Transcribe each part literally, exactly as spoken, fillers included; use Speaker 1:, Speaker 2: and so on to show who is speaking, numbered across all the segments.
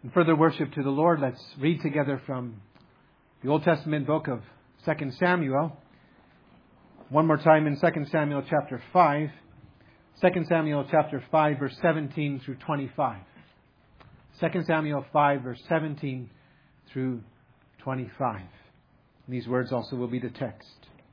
Speaker 1: In further worship to the Lord, let's read together from the Old Testament book of Second Samuel. One more time in Second Samuel chapter five. Second Samuel chapter five, verse seventeen through twenty-five. Second Samuel five, verse seventeen through twenty-five. And these words also will be the text.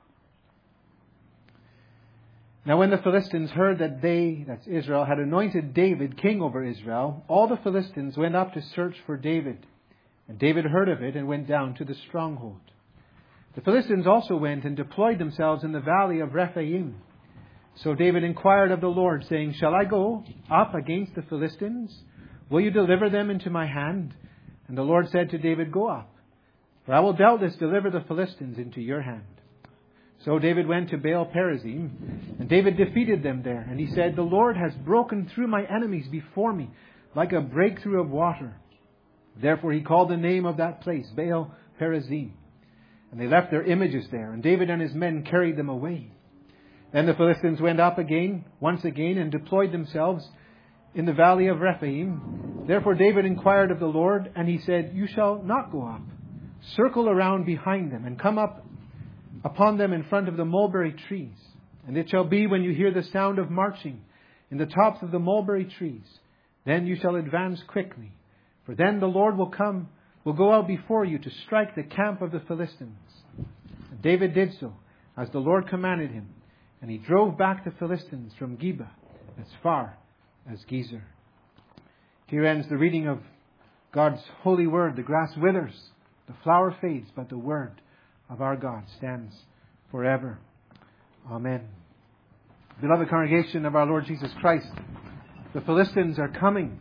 Speaker 1: Now when the Philistines heard that they, that's Israel, had anointed David king over Israel, all the Philistines went up to search for David. And David heard of it and went down to the stronghold. The Philistines also went and deployed themselves in the valley of Rephaim. So David inquired of the Lord, saying, Shall I go up against the Philistines? Will you deliver them into my hand? And the Lord said to David, Go up, for I will doubtless deliver the Philistines into your hand. So David went to Baal Perazim, and David defeated them there. And he said, The Lord has broken through my enemies before me, like a breakthrough of water. Therefore he called the name of that place Baal Perazim. And they left their images there, and David and his men carried them away. Then the Philistines went up again, once again, and deployed themselves in the valley of Rephaim. Therefore David inquired of the Lord, and he said, You shall not go up. Circle around behind them, and come up upon them in front of the mulberry trees. And it shall be when you hear the sound of marching in the tops of the mulberry trees, then you shall advance quickly. For then the Lord will come, will go out before you to strike the camp of the Philistines. And David did so, as the Lord commanded him. And he drove back the Philistines from Geba as far as Gezer. Here ends the reading of God's holy word. The grass withers, the flower fades, but the word of our God stands forever. Amen. Beloved congregation of our Lord Jesus Christ, the Philistines are coming.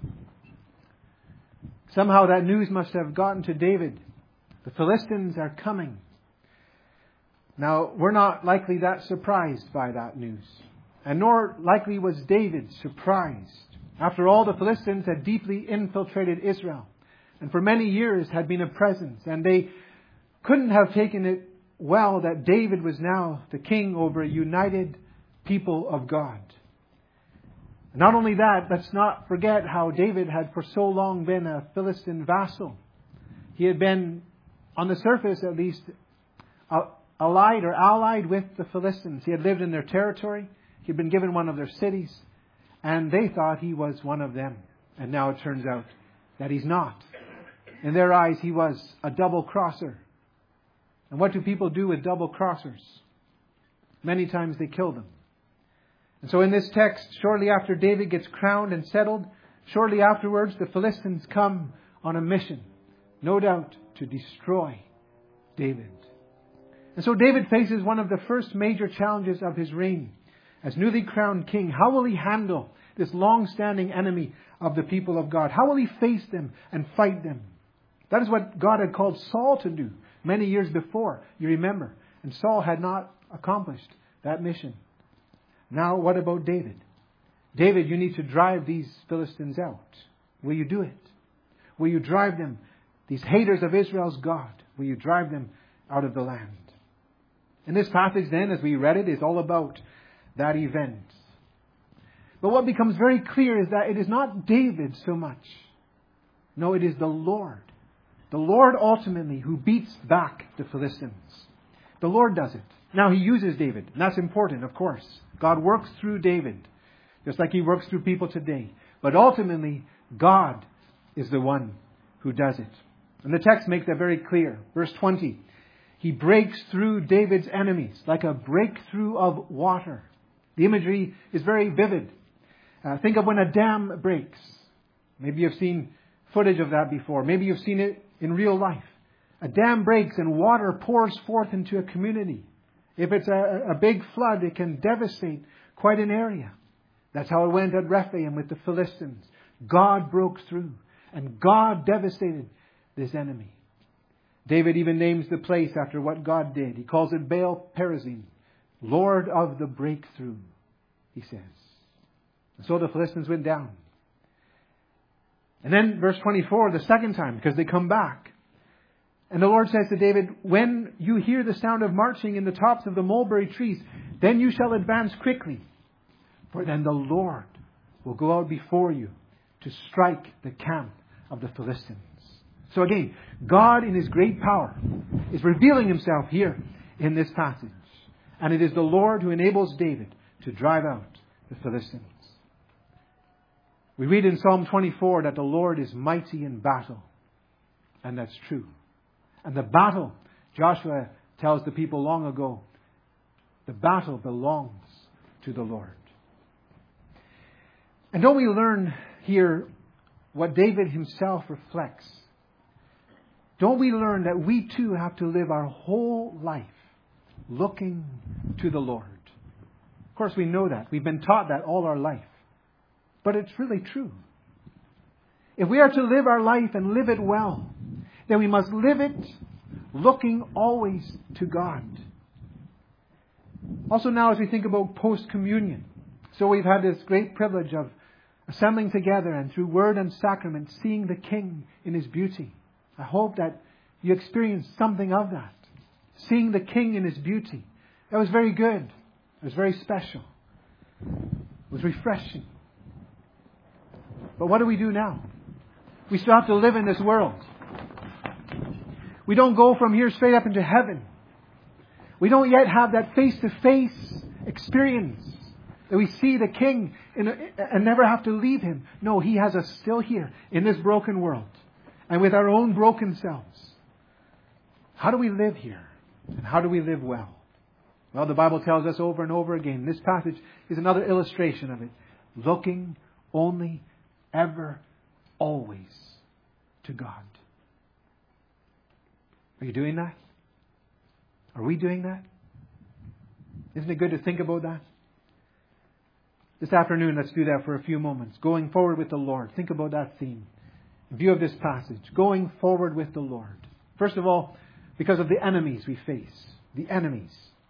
Speaker 1: Somehow that news must have gotten to David. The Philistines are coming. Now, we're not likely that surprised by that news. And nor likely was David surprised. After all, the Philistines had deeply infiltrated Israel, and for many years had been a presence. And they couldn't have taken it well that David was now the king over a united people of God. Not only that, let's not forget how David had for so long been a Philistine vassal. He had been, on the surface at least, allied or allied with the Philistines. He had lived in their territory. He had been given one of their cities. And they thought he was one of them. And now it turns out that he's not. In their eyes, he was a double-crosser. And what do people do with double-crossers? Many times they kill them. And so in this text, shortly after David gets crowned and settled, shortly afterwards, the Philistines come on a mission, no doubt to destroy David. And so David faces one of the first major challenges of his reign. As newly crowned king, how will he handle this long-standing enemy of the people of God? How will he face them and fight them? That is what God had called Saul to do many years before, you remember. And Saul had not accomplished that mission. Now, what about David? David, you need to drive these Philistines out. Will you do it? Will you drive them, these haters of Israel's God, will you drive them out of the land? And this passage then, as we read it, is all about that event. But what becomes very clear is that it is not David so much. No, it is the Lord. The Lord ultimately who beats back the Philistines. The Lord does it. Now He uses David. And that's important, of course. God works through David, just like He works through people today. But ultimately, God is the one who does it. And the text makes that very clear. Verse twenty. He breaks through David's enemies like a breakthrough of water. The imagery is very vivid. Uh, think of when a dam breaks. Maybe you've seen footage of that before. Maybe you've seen it in real life. A dam breaks and water pours forth into a community. If it's a, a big flood, it can devastate quite an area. That's how it went at Rephaim with the Philistines. God broke through and God devastated this enemy. David even names the place after what God did. He calls it Baal Perazim, Lord of the breakthrough, he says. And so the Philistines went down. And then verse twenty-four, the second time, because they come back. And the Lord says to David, when you hear the sound of marching in the tops of the mulberry trees, then you shall advance quickly. For then the Lord will go out before you to strike the camp of the Philistines. So again, God in His great power is revealing Himself here in this passage. And it is the Lord who enables David to drive out the Philistines. We read in Psalm twenty-four that the Lord is mighty in battle. And that's true. And the battle, Joshua tells the people long ago, the battle belongs to the Lord. And don't we learn here what David himself reflects? Don't we learn that we too have to live our whole life looking to the Lord? Of course, we know that. We've been taught that all our life. But it's really true. If we are to live our life and live it well, then we must live it looking always to God. Also now, as we think about post-communion, so we've had this great privilege of assembling together and through word and sacrament, seeing the King in His beauty. I hope that you experienced something of that. Seeing the King in His beauty. That was very good. It was very special. It was refreshing. But what do we do now? We still have to live in this world. We don't go from here straight up into heaven. We don't yet have that face-to-face experience that we see the King in a, and never have to leave Him. No, He has us still here in this broken world and with our own broken selves. How do we live here? And how do we live well? Well, the Bible tells us over and over again. This passage is another illustration of it. Looking only, ever, always to God. Are you doing that? Are we doing that? Isn't it good to think about that? This afternoon, let's do that for a few moments. Going forward with the Lord. Think about that theme. In view of this passage. Going forward with the Lord. First of all, because of the enemies we face. The enemies.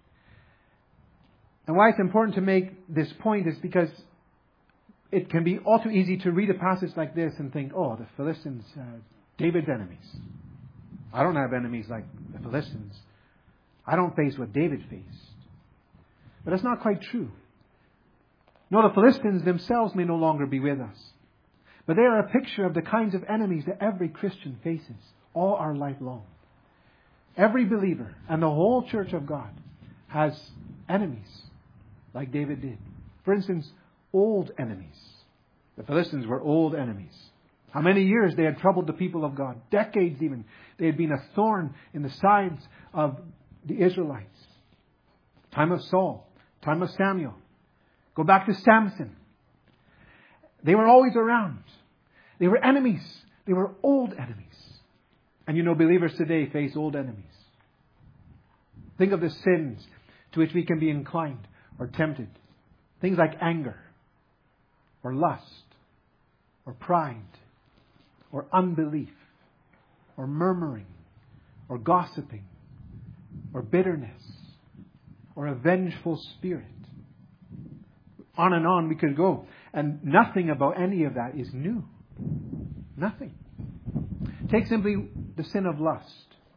Speaker 1: And why it's important to make this point is because it can be all too easy to read a passage like this and think, oh, the Philistines, uh, David's enemies. I don't have enemies like the Philistines. I don't face what David faced. But that's not quite true. No, the Philistines themselves may no longer be with us. But they are a picture of the kinds of enemies that every Christian faces all our life long. Every believer and the whole church of God has enemies like David did. For instance, old enemies. The Philistines were old enemies. How many years they had troubled the people of God. Decades even. They had been a thorn in the sides of the Israelites. Time of Saul. Time of Samuel. Go back to Samson. They were always around. They were enemies. They were old enemies. And you know, believers today face old enemies. Think of the sins to which we can be inclined or tempted. Things like anger, or lust, or pride, or unbelief, or murmuring, or gossiping, or bitterness, or a vengeful spirit. On and on we could go. And nothing about any of that is new. Nothing. Take simply the sin of lust.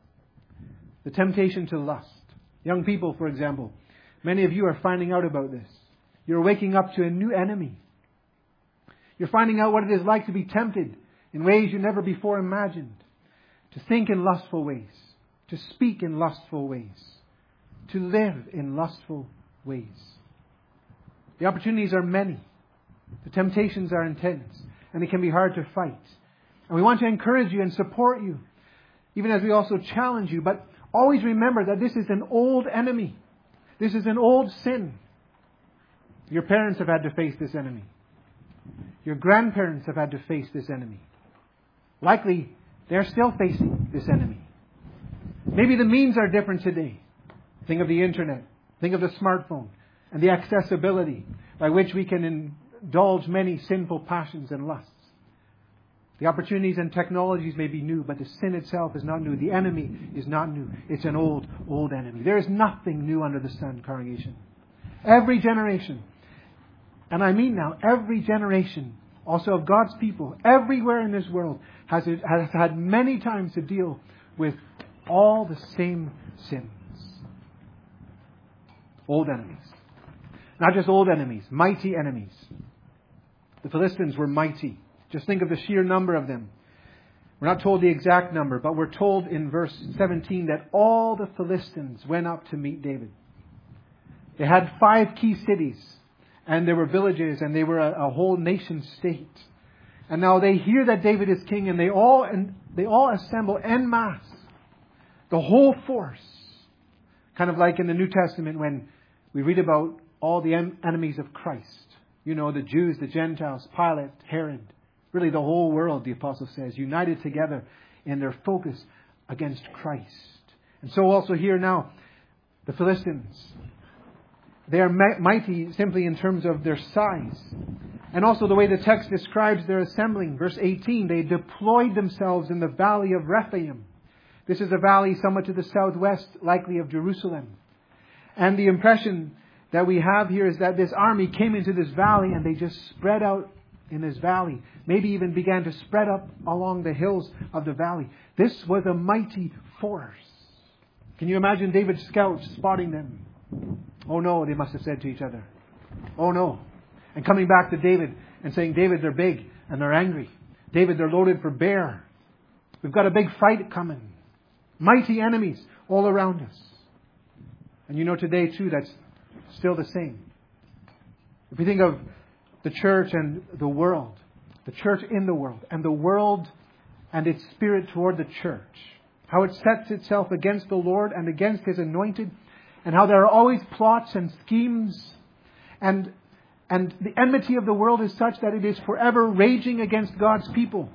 Speaker 1: The temptation to lust. Young people, for example, many of you are finding out about this. You're waking up to a new enemy. You're finding out what it is like to be tempted in ways you never before imagined. To think in lustful ways. To speak in lustful ways. To live in lustful ways. The opportunities are many. The temptations are intense. And they can be hard to fight. And we want to encourage you and support you. Even as we also challenge you. But always remember that this is an old enemy. This is an old sin. Your parents have had to face this enemy. Your grandparents have had to face this enemy. Likely, they're still facing this enemy. Maybe the means are different today. Think of the internet. Think of the smartphone. And the accessibility by which we can indulge many sinful passions and lusts. The opportunities and technologies may be new, but the sin itself is not new. The enemy is not new. It's an old, old enemy. There is nothing new under the sun, congregation. Every generation, and I mean now, every generation also of God's people, everywhere in this world, has, has had many times to deal with all the same sins. Old enemies. Not just old enemies, mighty enemies. The Philistines were mighty. Just think of the sheer number of them. We're not told the exact number, but we're told in verse seventeen that all the Philistines went up to meet David. They had five key cities, and there were villages, and they were a, a whole nation state. And now they hear that David is king, and they all and they all assemble en masse, the whole force. Kind of like in the New Testament when we read about all the en- enemies of Christ. You know, the Jews, the Gentiles, Pilate, Herod. Really the whole world, the apostle says, united together in their focus against Christ. And so also here now, the Philistines. They are mighty simply in terms of their size. And also the way the text describes their assembling. Verse eighteen, they deployed themselves in the valley of Rephaim. This is a valley somewhat to the southwest, likely of Jerusalem. And the impression that we have here is that this army came into this valley and they just spread out in this valley. Maybe even began to spread up along the hills of the valley. This was a mighty force. Can you imagine David's scouts spotting them? Oh no, they must have said to each other. Oh no. And coming back to David and saying, David, they're big and they're angry. David, they're loaded for bear. We've got a big fight coming. Mighty enemies all around us. And you know today too, that's still the same. If we think of the church and the world, the church in the world, and the world and its spirit toward the church, how it sets itself against the Lord and against His anointed, and how there are always plots and schemes, and and the enmity of the world is such that it is forever raging against God's people.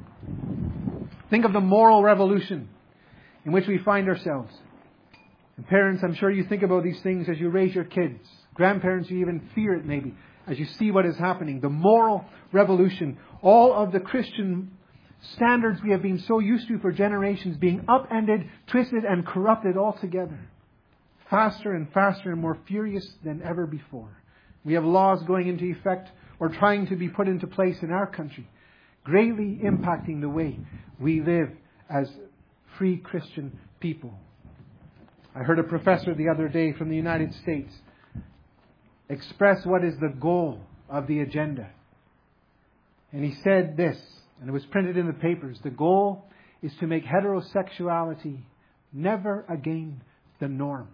Speaker 1: Think of the moral revolution in which we find ourselves. And parents, I'm sure you think about these things as you raise your kids. Grandparents, you even fear it maybe as you see what is happening. The moral revolution. All of the Christian standards we have been so used to for generations being upended, twisted and corrupted altogether. Faster and faster and more furious than ever before. We have laws going into effect or trying to be put into place in our country, greatly impacting the way we live as free Christian people. I heard a professor the other day from the United States express what is the goal of the agenda. And he said this, and it was printed in the papers. The goal is to make heterosexuality never again the norm.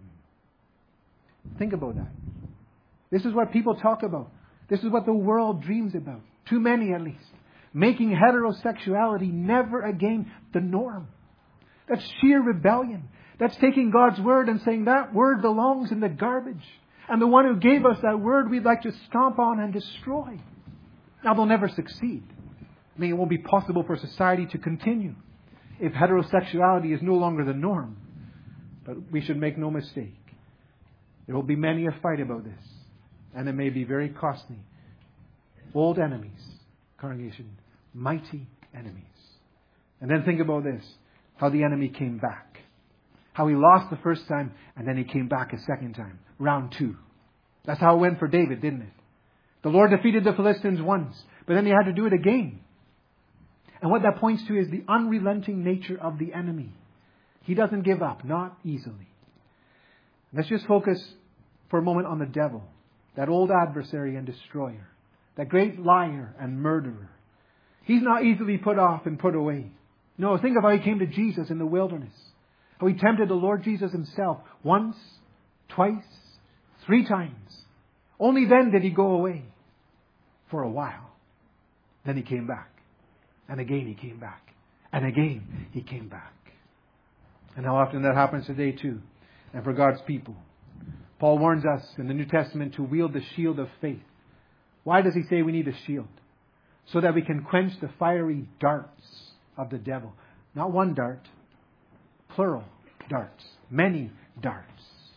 Speaker 1: Think about that. This is what people talk about. This is what the world dreams about. Too many at least. Making heterosexuality never again the norm. That's sheer rebellion. That's taking God's word and saying that word belongs in the garbage. And the one who gave us that word we'd like to stomp on and destroy. Now they'll never succeed. I mean, it won't be possible for society to continue if heterosexuality is no longer the norm. But we should make no mistake. There will be many a fight about this. And it may be very costly. Old enemies, congregation, mighty enemies. And then think about this. How the enemy came back. How he lost the first time and then he came back a second time. Round two. That's how it went for David, didn't it? The Lord defeated the Philistines once, but then he had to do it again. And what that points to is the unrelenting nature of the enemy. He doesn't give up, not easily. Let's just focus for a moment on the devil, that old adversary and destroyer, that great liar and murderer. He's not easily put off and put away. No, think of how he came to Jesus in the wilderness. How he tempted the Lord Jesus himself once, twice, three times. Only then did he go away for a while. Then he came back. And again he came back. And again he came back. And how often that happens today too. And for God's people. Paul warns us in the New Testament to wield the shield of faith. Why does he say we need a shield? So that we can quench the fiery darts of the devil. Not one dart. Plural darts. Many darts.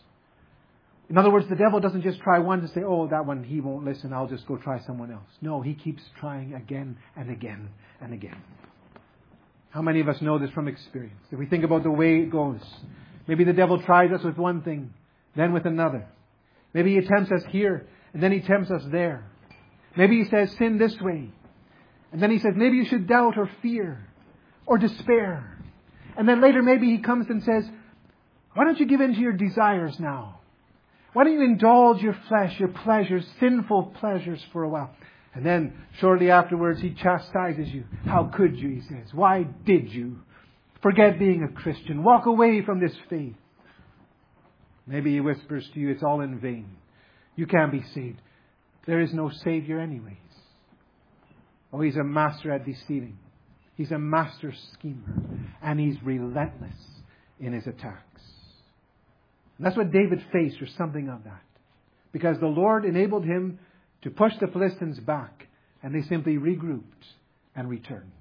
Speaker 1: In other words, the devil doesn't just try one to say, oh, that one, he won't listen, I'll just go try someone else. No, he keeps trying again and again and again. How many of us know this from experience? If we think about the way it goes, maybe the devil tries us with one thing, then with another. Maybe he tempts us here, and then he tempts us there. Maybe he says, sin this way. And then he says, maybe you should doubt or fear or despair. And then later maybe he comes and says, why don't you give in to your desires now? Why don't you indulge your flesh, your pleasures, sinful pleasures for a while? And then shortly afterwards, he chastises you. How could you, he says. Why did you forget being a Christian? Walk away from this faith. Maybe he whispers to you, it's all in vain. You can't be saved. There is no Savior anyways. Oh, he's a master at deceiving. He's a master schemer. And he's relentless in his attacks. And that's what David faced, or something of that. Because the Lord enabled him to push the Philistines back. And they simply regrouped and returned.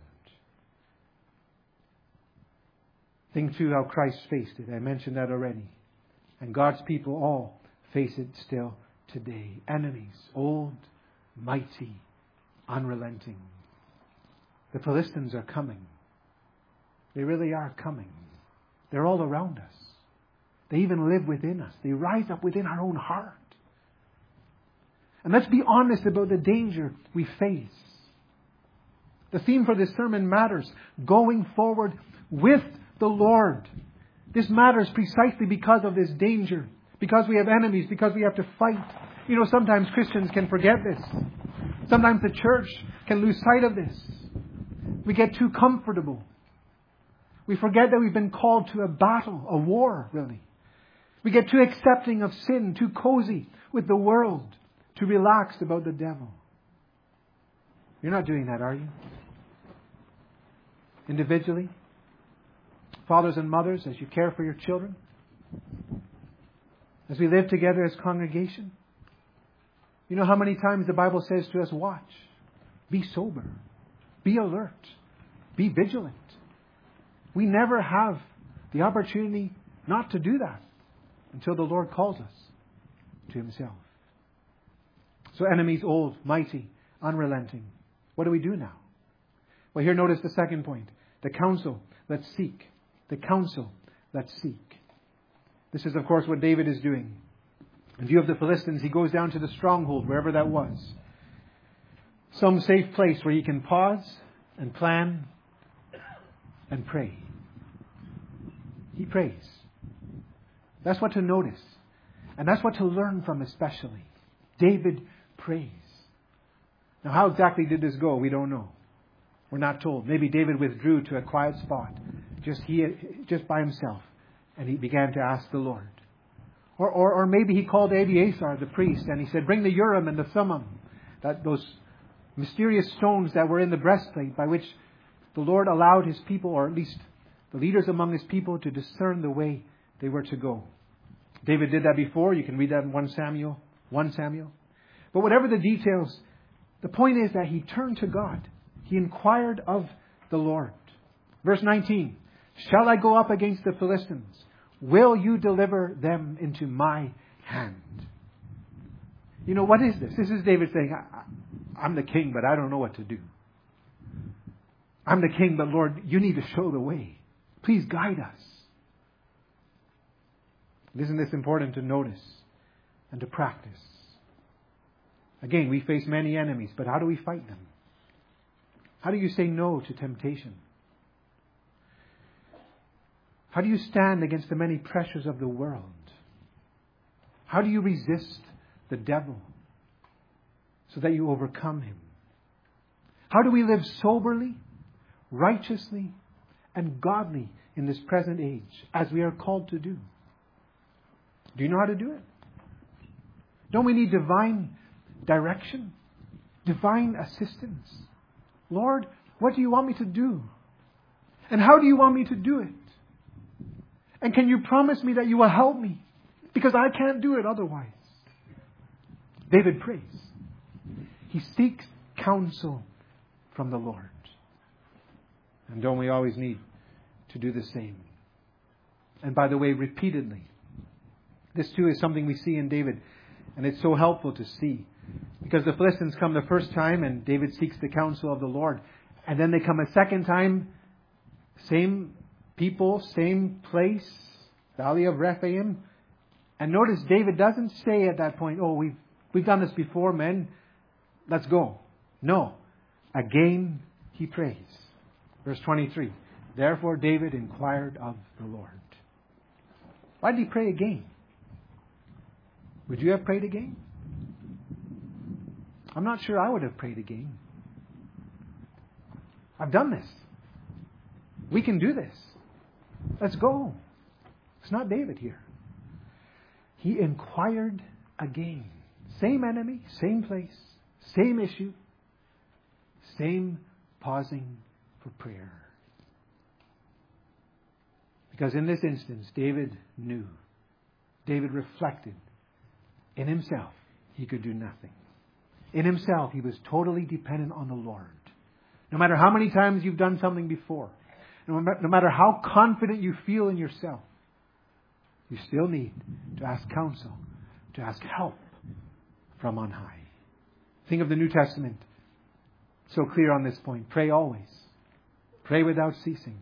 Speaker 1: Think too how Christ faced it. I mentioned that already. And God's people all face it still today. Enemies, old, mighty, unrelenting. The Philistines are coming. They really are coming. They're all around us. They even live within us. They rise up within our own heart. And let's be honest about the danger we face. The theme for this sermon matters. Going forward with the Lord. This matters precisely because of this danger. Because we have enemies. Because we have to fight. You know, sometimes Christians can forget this. Sometimes the church can lose sight of this. We get too comfortable. We forget that we've been called to a battle, a war, really. We get too accepting of sin, too cozy with the world, too relaxed about the devil. You're not doing that, are you? Individually? Fathers and mothers, as you care for your children? As we live together as congregation? You know how many times the Bible says to us, watch, be sober, be alert, be vigilant. We never have the opportunity not to do that until the Lord calls us to Himself. So enemies old, mighty, unrelenting. What do we do now? Well, here notice the second point. The counsel, let's seek. The counsel, let's seek. This is, of course, what David is doing. In view of the Philistines, he goes down to the stronghold, wherever that was. Some safe place where he can pause and plan and pray. He prays. That's what to notice. And that's what to learn from especially. David prays. Now, how exactly did this go? We don't know. We're not told. Maybe David withdrew to a quiet spot, just he, just by himself, and he began to ask the Lord. Or, or, or maybe he called Abiathar, the priest, and he said, bring the Urim and the Thummim, that those mysterious stones that were in the breastplate by which the Lord allowed His people, or at least the leaders among His people, to discern the way they were to go. David did that before. You can read that in First Samuel. First Samuel. But whatever the details, the point is that he turned to God. He inquired of the Lord. Verse nineteen. Shall I go up against the Philistines? Will you deliver them into my hand? You know, what is this? This is David saying, I, I'm the king, but I don't know what to do. I'm the king, but Lord, you need to show the way. Please guide us. Isn't this important to notice and to practice? Again, we face many enemies, but how do we fight them? How do you say no to temptation? How do you stand against the many pressures of the world? How do you resist the devil so that you overcome him? How do we live soberly, righteously, and godly in this present age, as we are called to do? Do you know how to do it? Don't we need divine direction? Divine assistance? Lord, what do you want me to do? And how do you want me to do it? And can you promise me that you will help me? Because I can't do it otherwise. David prays. He seeks counsel from the Lord. And don't we always need to do the same? And by the way, repeatedly. This too is something we see in David. And it's so helpful to see. Because the Philistines come the first time and David seeks the counsel of the Lord. And then they come a second time. Same people, same place. Valley of Rephaim. And notice David doesn't say at that point, oh, we've, we've done this before, men. Let's go. No. Again, he prays. Verse twenty-three. Therefore David inquired of the Lord. Why did he pray again? Would you have prayed again? I'm not sure I would have prayed again. I've done this. We can do this. Let's go. It's not David here. He inquired again. Same enemy, same place, same issue, same pausing for prayer. Because in this instance, David knew. David reflected. In himself, he could do nothing. In himself, he was totally dependent on the Lord. No matter how many times you've done something before, no matter how confident you feel in yourself, you still need to ask counsel, to ask help from on high. Think of the New Testament. So clear on this point. Pray always. Pray without ceasing.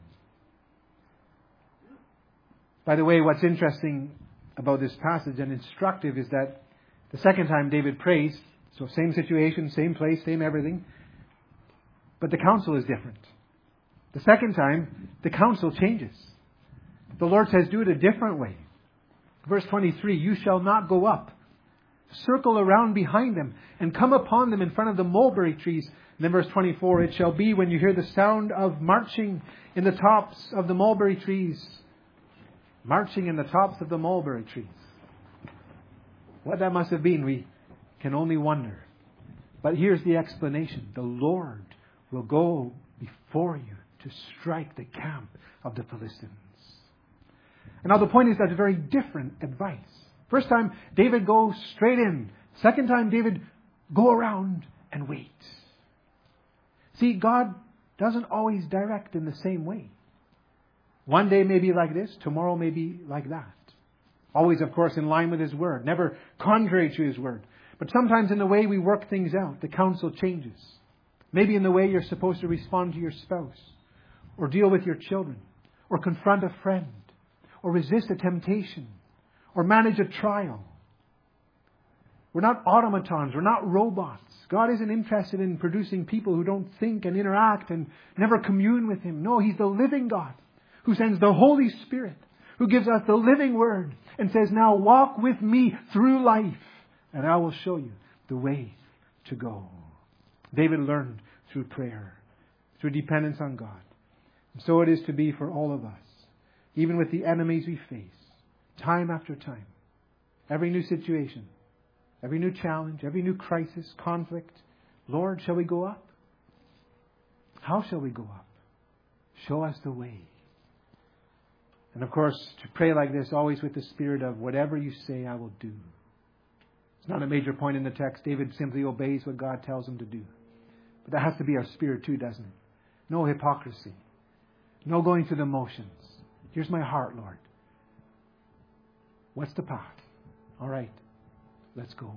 Speaker 1: By the way, what's interesting about this passage and instructive is that the second time David prays, so same situation, same place, same everything, but the counsel is different. The second time, the counsel changes. The Lord says, do it a different way. Verse twenty-three, you shall not go up. Circle around behind them and come upon them in front of the mulberry trees. And then verse twenty-four, it shall be when you hear the sound of marching in the tops of the mulberry trees. Marching in the tops of the mulberry trees. What that must have been, we can only wonder. But here's the explanation. The Lord will go before you to strike the camp of the Philistines. And now the point is that's very different advice. First time, David goes straight in. Second time, David, go around and wait. See, God doesn't always direct in the same way. One day may be like this, tomorrow may be like that. Always, of course, in line with His Word, never contrary to His Word. But sometimes in the way we work things out, the counsel changes. Maybe in the way you're supposed to respond to your spouse, or deal with your children, or confront a friend, or resist a temptation, or manage a trial. We're not automatons, we're not robots. God isn't interested in producing people who don't think and interact and never commune with Him. No, He's the living God who sends the Holy Spirit, who gives us the living Word and says, now walk with me through life and I will show you the way to go. David learned through prayer, through dependence on God. And so it is to be for all of us, even with the enemies we face, time after time. Every new situation, every new challenge, every new crisis, conflict. Lord, shall we go up? How shall we go up? Show us the way. And of course, to pray like this, always with the spirit of whatever you say, I will do. It's not a major point in the text. David simply obeys what God tells him to do. But that has to be our spirit too, doesn't it? No hypocrisy. No going through the motions. Here's my heart, Lord. What's the path? All right. Let's go.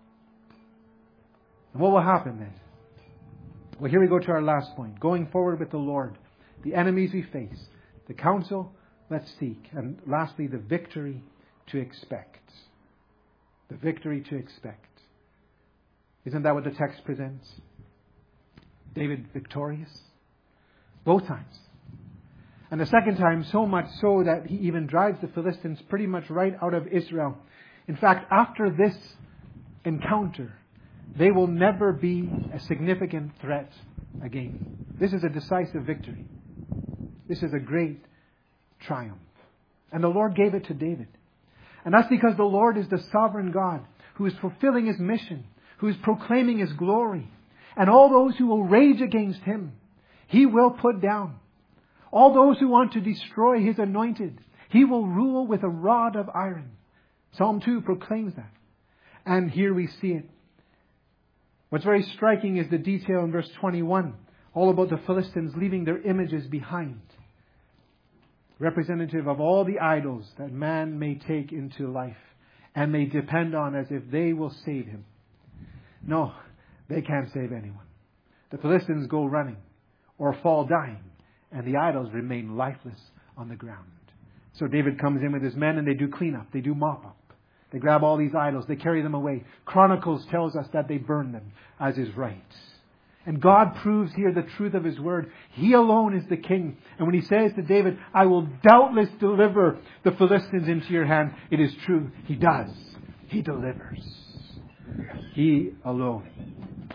Speaker 1: And what will happen then? Well, here we go to our last point. Going forward with the Lord. The enemies we face. The counsel let's seek. And lastly, the victory to expect. The victory to expect. Isn't that what the text presents? David victorious. Both times. And the second time, so much so that he even drives the Philistines pretty much right out of Israel. In fact, after this encounter, they will never be a significant threat again. This is a decisive victory. This is a great triumph. And the Lord gave it to David. And that's because the Lord is the sovereign God who is fulfilling His mission, who is proclaiming His glory. And all those who will rage against Him, He will put down. All those who want to destroy His anointed, He will rule with a rod of iron. Psalm two proclaims that. And here we see it. What's very striking is the detail in verse twenty-one, all about the Philistines leaving their images behind. Representative of all the idols that man may take into life and may depend on as if they will save him. No, they can't save anyone. The Philistines go running or fall dying, and the idols remain lifeless on the ground. So David comes in with his men and they do clean up. They do mop up. They grab all these idols. They carry them away. Chronicles tells us that they burn them, as is right. And God proves here the truth of His word. He alone is the king. And when He says to David, I will doubtless deliver the Philistines into your hand, it is true. He does. He delivers. He alone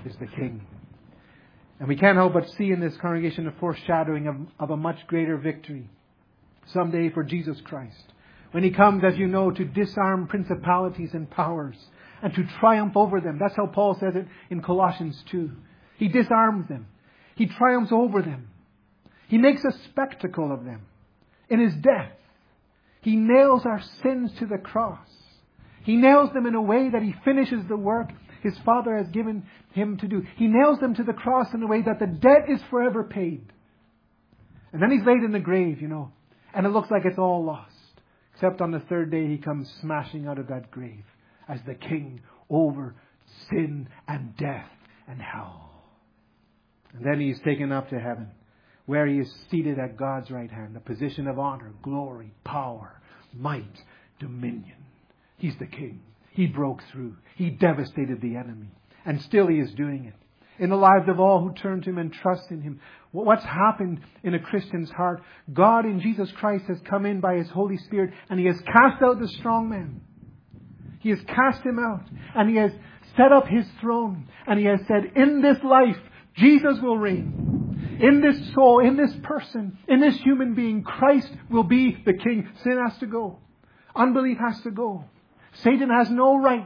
Speaker 1: is the King. And we can't help but see in this congregation a foreshadowing of, of a much greater victory someday for Jesus Christ. When He comes, as you know, to disarm principalities and powers and to triumph over them. That's how Paul says it in Colossians two. He disarms them. He triumphs over them. He makes a spectacle of them. In His death, He nails our sins to the cross. He nails them in a way that He finishes the work His Father has given Him to do. He nails them to the cross in a way that the debt is forever paid. And then He's laid in the grave, you know, and it looks like it's all lost. Except on the third day He comes smashing out of that grave as the King over sin and death and hell. And then He is taken up to heaven, where He is seated at God's right hand, a position of honor, glory, power, might, dominion. He's the King. He broke through. He devastated the enemy. And still He is doing it. In the lives of all who turn to Him and trust in Him. What's happened in a Christian's heart? God in Jesus Christ has come in by His Holy Spirit and He has cast out the strong man. He has cast him out and He has set up His throne. And He has said, in this life, Jesus will reign. In this soul, in this person, in this human being, Christ will be the King. Sin has to go. Unbelief has to go. Satan has no right.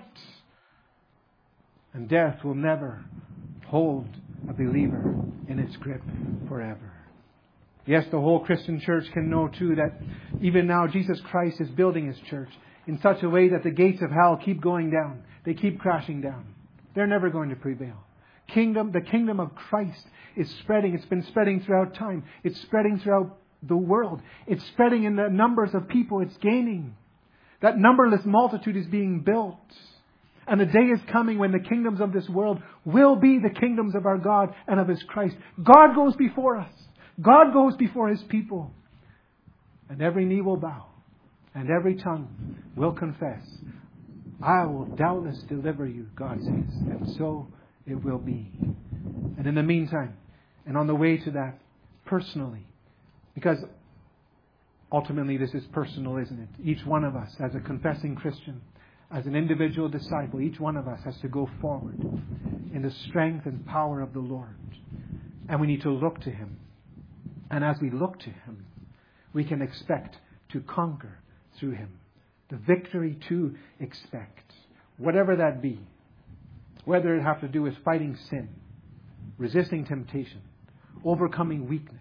Speaker 1: And death will never hold a believer in its grip forever. Yes, the whole Christian church can know too that even now Jesus Christ is building His church in such a way that the gates of hell keep going down. They keep crashing down. They're never going to prevail. Kingdom, the kingdom of Christ is spreading. It's been spreading throughout time. It's spreading throughout the world. It's spreading in the numbers of people it's gaining. That numberless multitude is being built. And the day is coming when the kingdoms of this world will be the kingdoms of our God and of His Christ. God goes before us. God goes before His people. And every knee will bow. And every tongue will confess. I will doubtless deliver you, God says. And so it will be. And in the meantime, and on the way to that, personally, because ultimately this is personal, isn't it? Each one of us, as a confessing Christian, as an individual disciple, each one of us has to go forward in the strength and power of the Lord. And we need to look to Him. And as we look to Him, we can expect to conquer through Him. The victory to expect. Whatever that be. Whether it have to do with fighting sin, resisting temptation, overcoming weakness,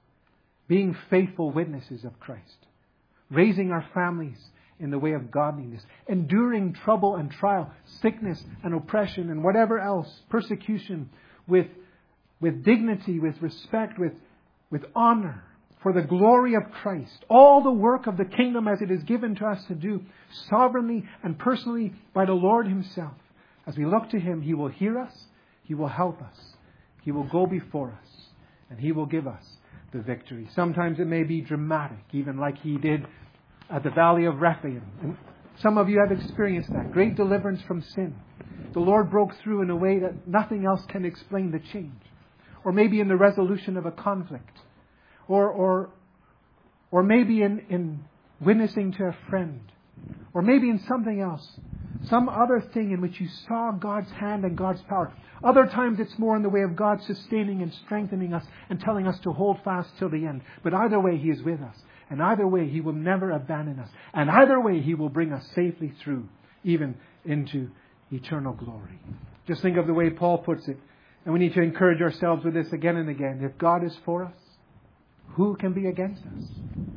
Speaker 1: being faithful witnesses of Christ, raising our families in the way of godliness, enduring trouble and trial, sickness and oppression and whatever else, persecution with, with dignity, with respect, with, with honor, for the glory of Christ. All the work of the kingdom as it is given to us to do, sovereignly and personally by the Lord Himself. As we look to Him, He will hear us, He will help us, He will go before us, and He will give us the victory. Sometimes it may be dramatic, even like He did at the Valley of Rephaim. And some of you have experienced that. Great deliverance from sin. The Lord broke through in a way that nothing else can explain the change. Or maybe in the resolution of a conflict. Or or or maybe in, in witnessing to a friend. Or maybe in something else. Some other thing in which you saw God's hand and God's power. Other times it's more in the way of God sustaining and strengthening us and telling us to hold fast till the end. But either way, He is with us. And either way, He will never abandon us. And either way, He will bring us safely through, even into eternal glory. Just think of the way Paul puts it. And we need to encourage ourselves with this again and again. If God is for us, who can be against us?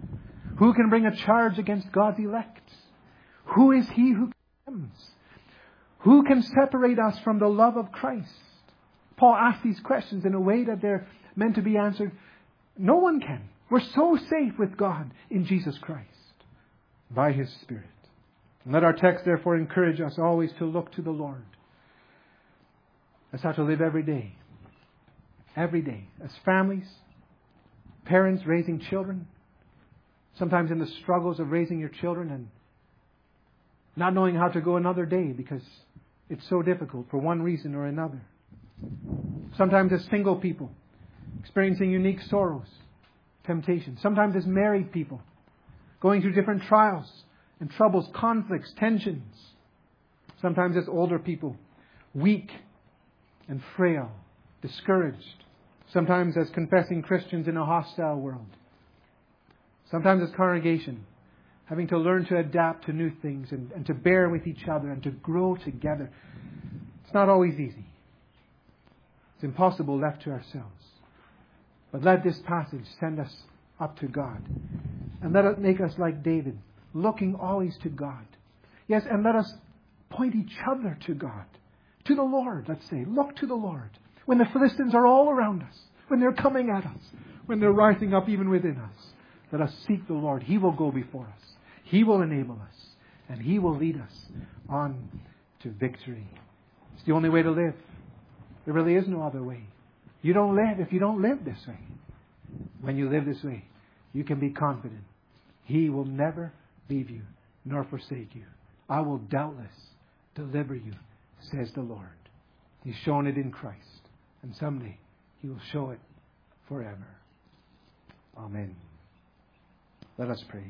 Speaker 1: Who can bring a charge against God's elect? Who is He who condemns? Who can separate us from the love of Christ? Paul asks these questions in a way that they're meant to be answered. No one can. We're so safe with God in Jesus Christ by His Spirit. And let our text therefore encourage us always to look to the Lord. That's how to live every day. Every day. As families, parents raising children, sometimes in the struggles of raising your children and not knowing how to go another day because it's so difficult for one reason or another. Sometimes as single people, experiencing unique sorrows, temptations. Sometimes as married people, going through different trials and troubles, conflicts, tensions. Sometimes as older people, weak, and frail, discouraged, sometimes as confessing Christians in a hostile world, sometimes as congregation, having to learn to adapt to new things and, and to bear with each other and to grow together. It's not always easy. It's impossible left to ourselves. But let this passage send us up to God. And let it make us like David, looking always to God. Yes, and let us point each other to God. To the Lord, let's say. Look to the Lord. When the Philistines are all around us, when they're coming at us, when they're rising up even within us, let us seek the Lord. He will go before us. He will enable us. And He will lead us on to victory. It's the only way to live. There really is no other way. You don't live if you don't live this way. When you live this way, you can be confident. He will never leave you nor forsake you. I will doubtless deliver you, says the Lord. He's shown it in Christ. And someday He will show it forever. Amen. Let us pray.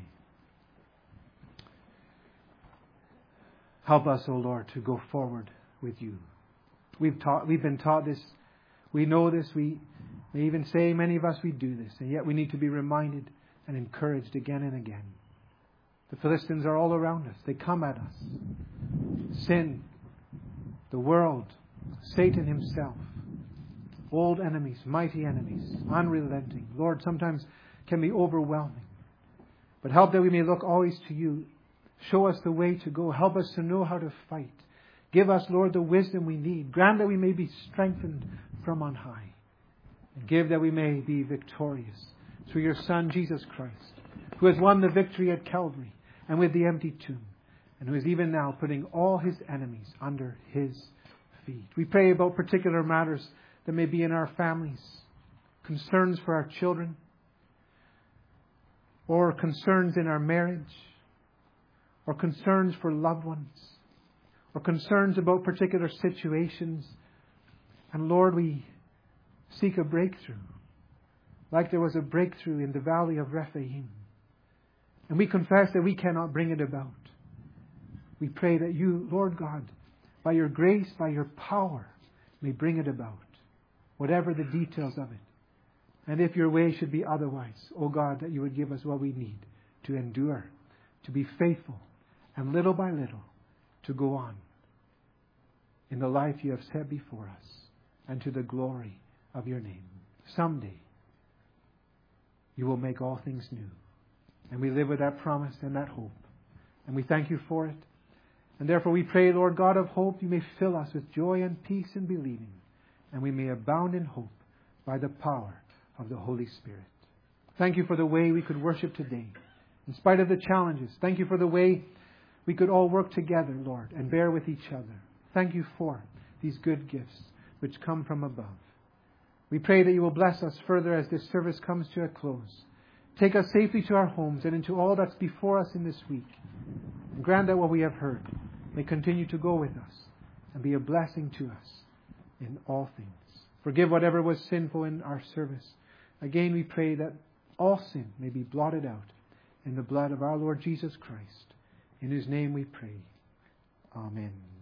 Speaker 1: Help us, O Lord, to go forward with You. We've taught, we've been taught this. We know this. We may even say, many of us, we do this. And yet we need to be reminded and encouraged again and again. The Philistines are all around us. They come at us. Sin, the world, Satan himself, old enemies, mighty enemies, unrelenting. Lord, sometimes can be overwhelming. But help that we may look always to You. Show us the way to go. Help us to know how to fight. Give us, Lord, the wisdom we need. Grant that we may be strengthened from on high. And give that we may be victorious through Your Son, Jesus Christ, who has won the victory at Calvary and with the empty tomb, and who is even now putting all His enemies under His feet. We pray about particular matters that may be in our families, concerns for our children, or concerns in our marriage, or concerns for loved ones, or concerns about particular situations. And Lord, we seek a breakthrough, like there was a breakthrough in the valley of Rephaim. And we confess that we cannot bring it about. We pray that You, Lord God, by Your grace, by Your power, may bring it about, whatever the details of it. And if Your way should be otherwise, O God, that You would give us what we need to endure, to be faithful, and little by little to go on in the life You have set before us, and to the glory of Your name. Someday You will make all things new. And we live with that promise and that hope. And we thank You for it. And therefore we pray, Lord God of hope, You may fill us with joy and peace in believing, and we may abound in hope by the power of the Holy Spirit. Thank You for the way we could worship today. In spite of the challenges, thank You for the way we could all work together, Lord, and bear with each other. Thank You for these good gifts which come from above. We pray that You will bless us further as this service comes to a close. Take us safely to our homes and into all that's before us in this week. And grant that what we have heard may continue to go with us and be a blessing to us in all things. Forgive whatever was sinful in our service. Again, we pray that all sin may be blotted out in the blood of our Lord Jesus Christ. In His name we pray. Amen.